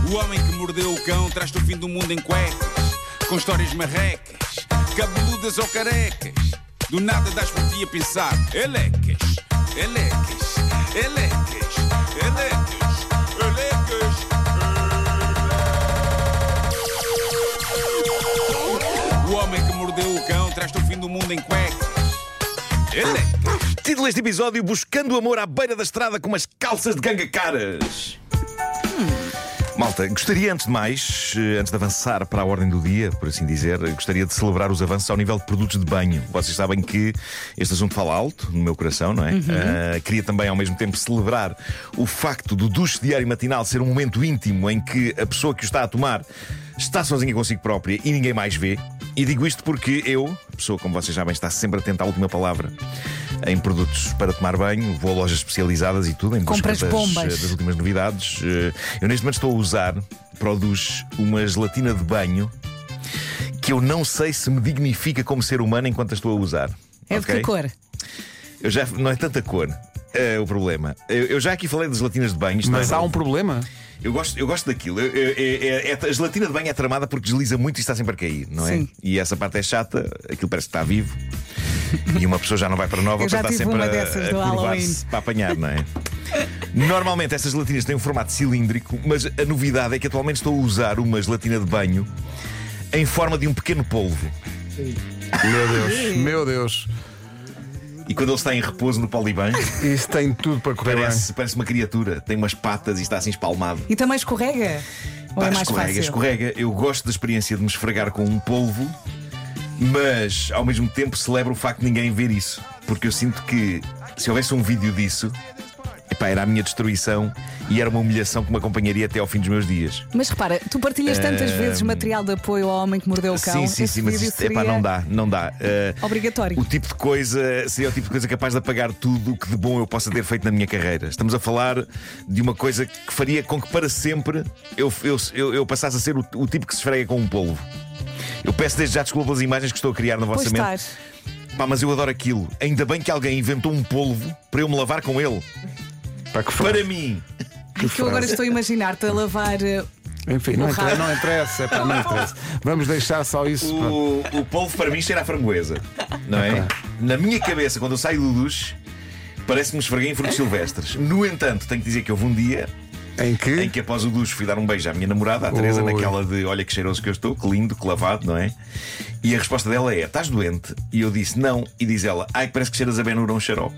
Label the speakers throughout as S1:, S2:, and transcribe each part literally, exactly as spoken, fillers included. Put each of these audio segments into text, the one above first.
S1: O homem que mordeu o cão traz-te o fim do mundo em cuecas, com histórias marrecas, cabeludas ou carecas. Do nada das por ti a pensar. Elecas, elecas, elecas, elecas, elecas. O homem que mordeu o cão traz-te o fim do mundo em cuecas. Elecas.
S2: Título deste episódio: Buscando amor à beira da estrada com umas calças de ganga-caras. hum. Malta, gostaria antes de mais, antes de avançar para a ordem do dia, por assim dizer, gostaria de celebrar os avanços ao nível de produtos de banho. Vocês sabem que este assunto fala alto no meu coração, não é? Uhum. Uh, queria também ao mesmo tempo celebrar o facto do duche diário matinal ser um momento íntimo em que a pessoa que o está a tomar está sozinha consigo própria e ninguém mais vê. E digo isto porque eu, pessoa como vocês sabem, está sempre atenta à última palavra em produtos para tomar banho. Vou a lojas especializadas e tudo, em busca das, das últimas novidades. Eu neste momento estou a usar para o duche uma gelatina de banho que eu não sei se me dignifica como ser humano enquanto a estou a usar.
S3: É de
S2: okay?
S3: que cor?
S2: Eu já, não é tanta cor. É o problema. Eu, eu já aqui falei de gelatinas de banho.
S4: Mas
S2: há
S4: um problema?
S2: Eu gosto, eu gosto daquilo. Eu, eu, eu, eu, a gelatina de banho é tramada porque desliza muito e está sempre a cair, não é?
S3: Sim.
S2: E essa parte é chata, aquilo parece que está vivo. E uma pessoa já não vai para nova para estar sempre a, a curvar-se para apanhar, não é? Normalmente essas gelatinas têm um formato cilíndrico, mas a novidade é que atualmente estou a usar uma gelatina de banho em forma de um pequeno polvo.
S4: Meu Deus, meu Deus.
S2: E quando ele está em repouso no Poliban,
S4: isso tem tudo para correr
S2: parece,
S4: bem.
S2: parece uma criatura. Tem umas patas e está assim espalmado.
S3: E também escorrega? Ou
S2: Pá,
S3: é mais
S2: escorrega,
S3: fácil?
S2: escorrega. Eu gosto da experiência de me esfregar com um polvo, mas ao mesmo tempo celebro o facto de ninguém ver isso. Porque eu sinto que se houvesse um vídeo disso, epá, era a minha destruição e era uma humilhação que me acompanharia até ao fim dos meus dias.
S3: Mas repara, tu partilhas tantas
S2: uh...
S3: vezes material de apoio ao homem que mordeu o cão.
S2: Sim, sim, sim, mas isto, epá, não dá, não dá. Uh,
S3: Obrigatório.
S2: O tipo de coisa seria o tipo de coisa capaz de apagar tudo o que de bom eu possa ter feito na minha carreira. Estamos a falar de uma coisa que faria com que para sempre eu, eu, eu, eu passasse a ser o, o tipo que se esfrega com um polvo. Eu peço desde já desculpa pelas imagens que estou a criar na vossa mente. Pá, mas eu adoro aquilo. Ainda bem que alguém inventou um polvo para eu me lavar com ele.
S4: Pá, que
S2: para mim.
S3: Que, que eu agora estou a imaginar-te a lavar.
S4: Enfim, não interessa, não interessa, é pá, não interessa. Vamos deixar só isso.
S2: O, o polvo para mim cheira a framboesa, não é? Okay. Na minha cabeça, quando eu saio do duche, parece-me esfreguei em frutos silvestres. No entanto, tenho que dizer que houve um dia
S4: em que,
S2: em que após o duche fui dar um beijo à minha namorada, a Teresa, Oi. naquela de olha que cheiroso que eu estou, que lindo, que lavado, não é? E a resposta dela é: estás doente? E eu disse não. E diz ela: ai, que parece que cheiras a Ben-Hur um xarope.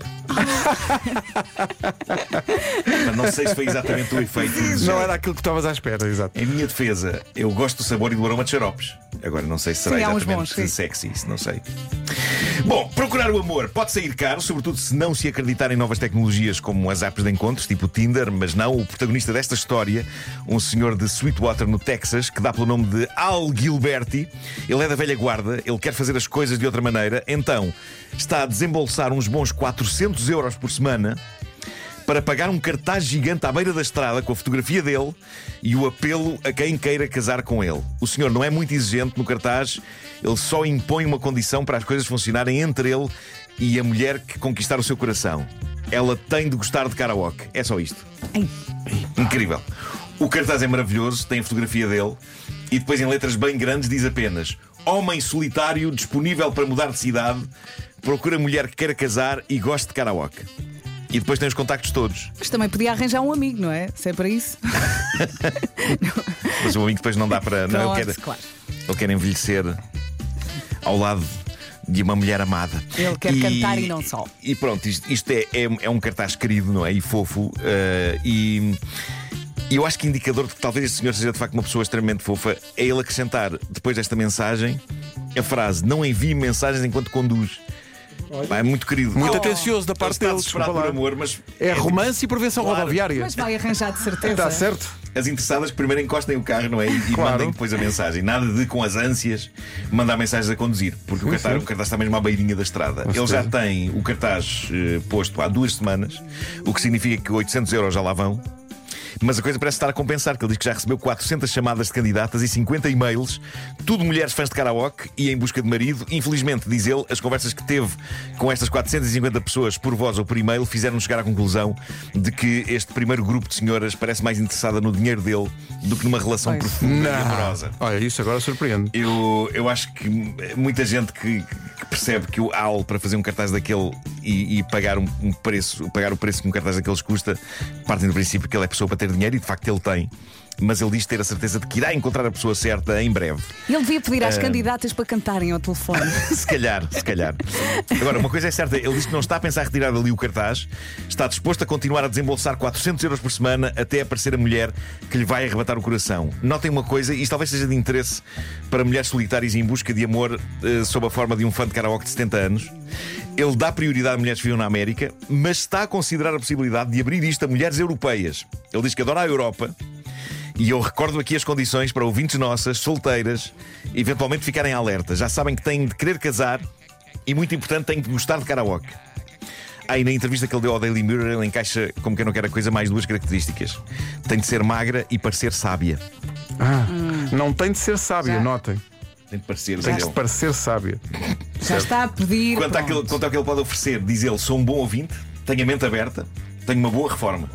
S2: Não sei se foi exatamente o efeito.
S4: Não era aquilo que estavas à espera, exato.
S2: Em minha defesa, eu gosto do sabor e do aroma de xaropes. Agora não sei se será
S3: sim,
S2: exatamente
S3: bons,
S2: sexy, isso não sei. Bom, procurar o amor pode sair caro, sobretudo se não se acreditar em novas tecnologias como as apps de encontros, tipo o Tinder, mas não. O protagonista desta história, um senhor de Sweetwater, no Texas, que dá pelo nome de Al Gilberti. Ele é da velha guarda, ele quer fazer as coisas de outra maneira, então está a desembolsar uns bons quatrocentos euros por semana para pagar um cartaz gigante à beira da estrada com a fotografia dele e o apelo a quem queira casar com ele. O senhor não é muito exigente no cartaz, ele só impõe uma condição para as coisas funcionarem entre ele e a mulher que conquistar o seu coração. Ela tem de gostar de karaoke. É só isto.
S3: Ei.
S2: Incrível. O cartaz é maravilhoso, tem a fotografia dele e depois em letras bem grandes diz apenas: homem solitário disponível para mudar de cidade, procura mulher que queira casar e goste de karaoke. E depois tem os contactos todos.
S3: Mas também podia arranjar um amigo, não é? Se é para isso.
S2: Mas o amigo depois não dá para.
S3: Não,
S2: não, ele, quer,
S3: claro.
S2: ele quer envelhecer ao lado de uma mulher amada.
S3: Ele quer e, cantar e não só.
S2: E pronto, isto, isto é, é, é um cartaz querido, não é? E fofo. Uh, e. E eu acho que indicador de que talvez este senhor seja de facto uma pessoa extremamente fofa é ele acrescentar, depois desta mensagem, a frase: não envie mensagens enquanto conduz. Pá, é muito querido.
S4: Muito
S2: oh,
S4: atencioso da parte dele.
S2: Por amor, mas
S4: é romance e prevenção
S2: claro.
S4: rodoviária.
S3: Mas vai arranjar de certeza.
S4: Está certo.
S2: As interessadas que primeiro encostem o carro, não é? E
S4: claro.
S2: mandem depois a mensagem. Nada de, com as ânsias, mandar mensagens a conduzir. Porque sim, o, cartaz, o cartaz está mesmo à beirinha da estrada. Ele já tem o cartaz uh, posto há duas semanas, o que significa que oitocentos euros já lá vão. Mas a coisa parece estar a compensar, que ele diz que já recebeu quatrocentas chamadas de candidatas e cinquenta e-mails, tudo mulheres fãs de karaoke e em busca de marido. Infelizmente, diz ele, as conversas que teve com estas quatrocentas e cinquenta pessoas por voz ou por e-mail fizeram-nos chegar à conclusão de que este primeiro grupo de senhoras parece mais interessada no dinheiro dele do que numa relação
S3: Pois.
S2: profunda e amorosa.
S4: Olha, isso agora surpreende.
S2: Eu, eu acho que muita gente que, que percebe que o A L para fazer um cartaz daquele e, e pagar um, um preço, pagar o preço que um cartaz daqueles custa, partem do princípio que ele é pessoa para ter dinheiro e de facto ele tem. Mas ele diz ter a certeza de que irá encontrar a pessoa certa em breve.
S3: Ele devia pedir às candidatas para cantarem ao telefone.
S2: Se calhar, se calhar. Agora, uma coisa é certa, ele diz que não está a pensar retirar dali o cartaz, está disposto a continuar a desembolsar quatrocentos euros por semana até aparecer a mulher que lhe vai arrebatar o coração. Notem uma coisa, e isto talvez seja de interesse para mulheres solitárias em busca de amor eh, sob a forma de um fã de karaoke de setenta anos. Ele dá prioridade a mulheres que vivem na América, mas está a considerar a possibilidade de abrir isto a mulheres europeias. Ele diz que adora a Europa. E eu recordo aqui as condições para ouvintes nossas, solteiras, eventualmente ficarem alerta. Já sabem que têm de querer casar e, muito importante, têm de gostar de karaoke. Ah, e na entrevista que ele deu ao Daily Mirror, ele encaixa, como quem não quer a coisa, mais duas características. Tem de ser magra e parecer sábia.
S4: Ah, não tem de ser sábia,
S3: Já.
S4: notem.
S2: Tem de parecer,
S4: Tem
S2: diz
S4: de
S2: ele.
S4: parecer sábia.
S3: Já está a pedir.
S2: Quanto
S3: pronto.
S2: àquilo, quanto ao que ele pode oferecer, diz ele: sou um bom ouvinte, tenho a mente aberta, tenho uma boa reforma.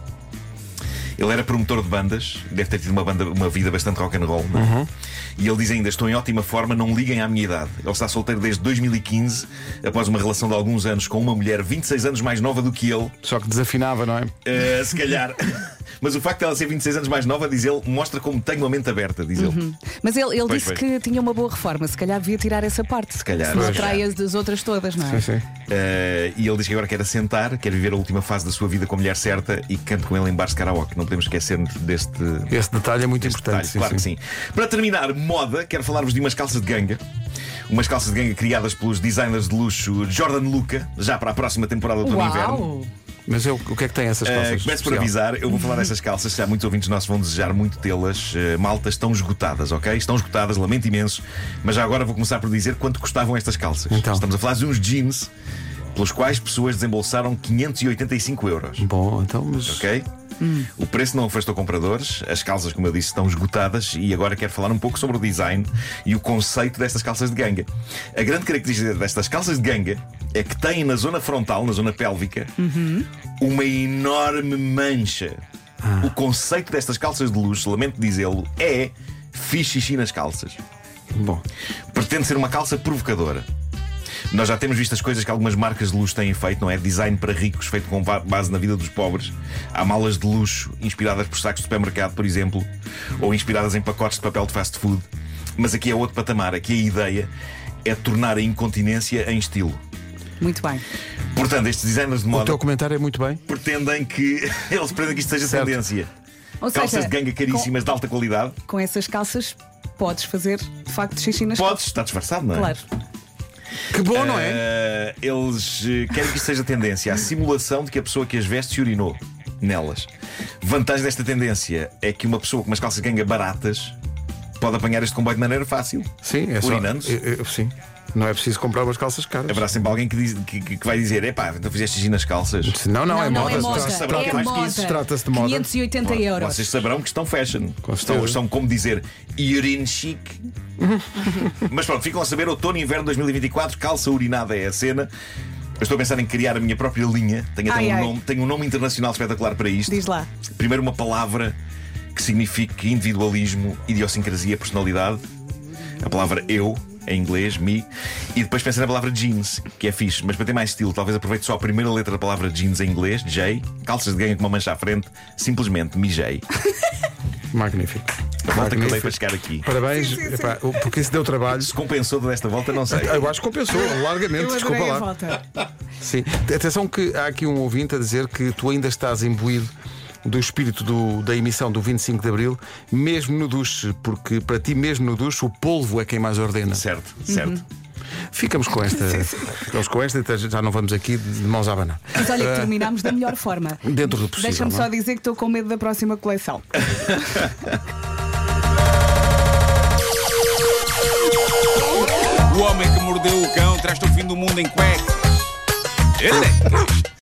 S2: Ele era promotor de bandas, deve ter tido uma, banda, uma vida bastante rock and roll, não é? Uhum. E ele diz ainda: estou em ótima forma, não liguem à minha idade. Ele está solteiro desde dois mil e quinze, após uma relação de alguns anos com uma mulher vinte e seis anos mais nova do que ele.
S4: Só que desafinava, não é?
S2: Uh, se calhar. Mas o facto de ela ser vinte e seis anos mais nova, diz ele, mostra como tenho a mente aberta, diz ele.
S3: Uhum. Mas ele, ele
S2: Pois,
S3: disse
S2: pois.
S3: que tinha uma boa reforma. Se calhar devia tirar essa parte.
S2: Se calhar.
S3: Não
S2: Pois.
S3: atrai as das outras todas, não é?
S4: Sim, sim.
S2: Uh, e ele diz que agora quer assentar, quer viver a última fase da sua vida com a mulher certa e cante com ele em bares de karaoke. Não podemos esquecer-nos deste.
S4: Esse detalhe é muito
S2: deste
S4: importante.
S2: detalhe.
S4: Sim,
S2: Claro
S4: sim.
S2: que sim. Para terminar, moda, quero falar-vos de umas calças de ganga. Umas calças de ganga criadas pelos designers de luxo Jordan Luca, já para a próxima temporada do outono-inverno.
S3: Uau!
S4: Mas eu, o que é que tem essas calças?
S2: Uh, começo por
S4: especial?
S2: avisar, eu vou falar dessas calças. Já muitos ouvintes nossos vão desejar muito tê-las. Uh, malta, estão esgotadas, ok? Estão esgotadas, lamento imenso. Mas já agora vou começar por dizer quanto custavam estas calças.
S4: Então.
S2: Estamos a falar de uns jeans pelos quais pessoas desembolsaram quinhentos e oitenta e cinco euros.
S4: Bom, então, mas.
S2: Ok? Hum. O preço não afastou compradores. As calças, como eu disse, estão esgotadas. E agora quero falar um pouco sobre o design e o conceito destas calças de ganga. A grande característica destas calças de ganga é que têm na zona frontal, na zona pélvica, uhum. uma enorme mancha. ah. O conceito destas calças de luxo, lamento dizê-lo, é fiz xixi nas calças.
S4: Bom.
S2: Pretende ser uma calça provocadora. Nós já temos visto as coisas que algumas marcas de luxo têm feito, não é? Design para ricos, feito com base na vida dos pobres. Há malas de luxo inspiradas por sacos de supermercado, por exemplo, ou inspiradas em pacotes de papel de fast food. Mas aqui é outro patamar. Aqui a ideia é tornar a incontinência em estilo.
S3: Muito bem.
S2: Portanto, estes designers de
S4: O
S2: moda
S4: teu comentário é muito bem.
S2: pretendem que eles pretendem que isto seja
S4: Certo.
S2: tendência.
S3: Ou
S2: Calças
S3: seja,
S2: de ganga caríssimas de alta qualidade.
S3: Com essas calças podes fazer de facto xixi nas
S2: Podes, está disfarçado, não é?
S3: calças. Claro.
S4: Que bom, não é?
S2: Uh, eles uh, querem que isto seja tendência, a simulação de que a pessoa que as veste se urinou nelas. Vantagem desta tendência é que uma pessoa com umas calças de ganga baratas pode apanhar este comboio de maneira fácil.
S4: Sim, é só.
S2: Urinando-se.
S4: eu- eu- Sim. Não é preciso comprar umas calças caras.
S2: Haverá sempre alguém que, diz, que, que vai dizer: epá, então fizeste xixi nas calças.
S4: Não, não,
S3: Não,
S4: é
S3: não
S4: moda.
S3: é moda.
S2: Vocês saberão
S3: É
S2: que é mais que
S3: moda.
S2: isso.
S4: Trata-se de moda.
S3: quinhentos e oitenta euros.
S2: Vocês saberão que estão fashion.
S4: Com
S2: Estão,
S4: certeza.
S2: estão como dizer urine chic. Mas pronto, ficam a saber: outono e inverno dois mil e vinte e quatro, calça urinada é a cena. Eu estou a pensar em criar a minha própria linha. Tenho até
S3: Ai,
S2: um
S3: ai.
S2: nome, tenho um nome internacional espetacular para isto.
S3: Diz lá.
S2: Primeiro, uma palavra que signifique individualismo, idiosincrasia, personalidade. A palavra eu, em inglês, me. E depois pensa na palavra jeans, que é fixe, mas para ter mais estilo, talvez aproveite só a primeira letra da palavra jeans em inglês, J. Calças de ganga com uma mancha à frente, simplesmente mijei.
S4: Magnífico.
S2: A volta que eu dei
S4: Magnífico.
S2: para chegar aqui.
S4: Parabéns,
S3: Sim, sim, sim.
S4: epá, porque isso deu trabalho.
S2: Se compensou desta volta, não sei.
S4: Eu acho que compensou, largamente,
S3: Eu
S4: desculpa
S3: adorei a
S4: lá.
S3: volta.
S4: Sim. Atenção que há aqui um ouvinte a dizer que tu ainda estás imbuído do espírito do- da emissão do vinte e cinco de Abril, mesmo no duche, porque para ti mesmo no duche o polvo é quem mais ordena.
S2: Certo, certo.
S4: Ficamos com esta. Ficamos com esta, então já não vamos aqui de mãos a abanar.
S3: Mas olha que terminámos da melhor forma.
S4: Dentro do possível.
S3: Deixa-me
S4: não
S3: só
S4: é?
S3: dizer que estou com medo da próxima coleção.
S1: O homem que mordeu o cão traz-te o fim do mundo em cuecas. Ele é.